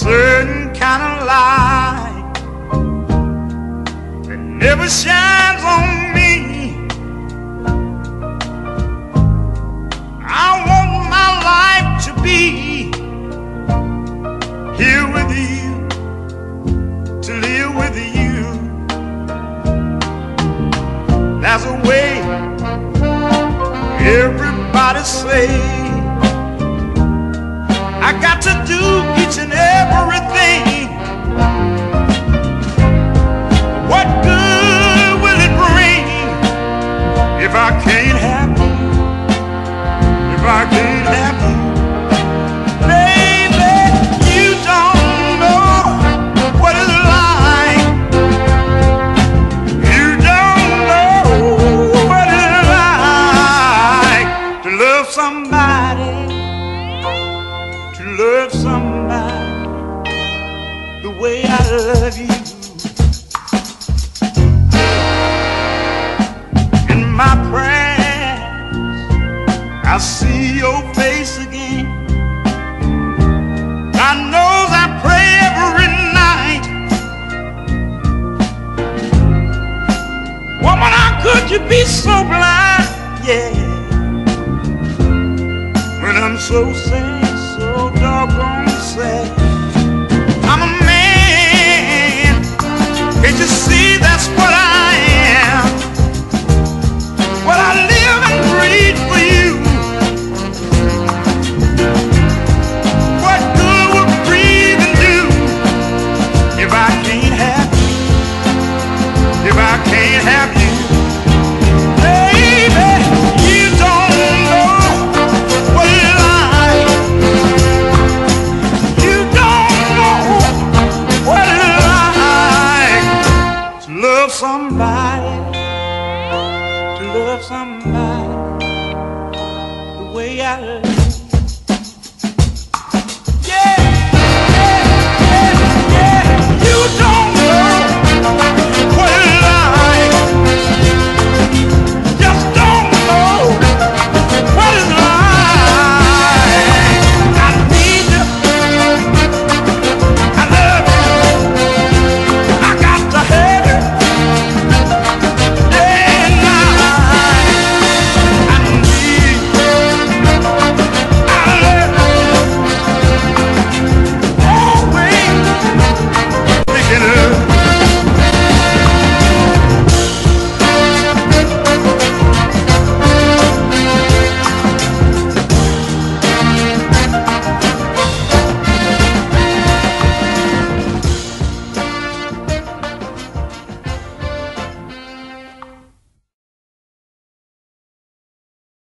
certain kind of light that never shines on me. I want my life to be here with you, to live with you. There's a way everybody say I got to do each and everything. What good will it bring if I can't have you? If I can't have you, baby, you don't know what it's like. You don't know what it's like to love somebody. Love somebody the way I love you. In my prayers, I see your face again. God knows I pray every night. Woman, how could you be so blind? Yeah, when I'm so sad, so doggone sad. I'm a man, can't you see that's what I am? Well, I live and breathe for you. What good would breathing do if I can't have you? If I can't have you? Somebody, to love somebody the way I love.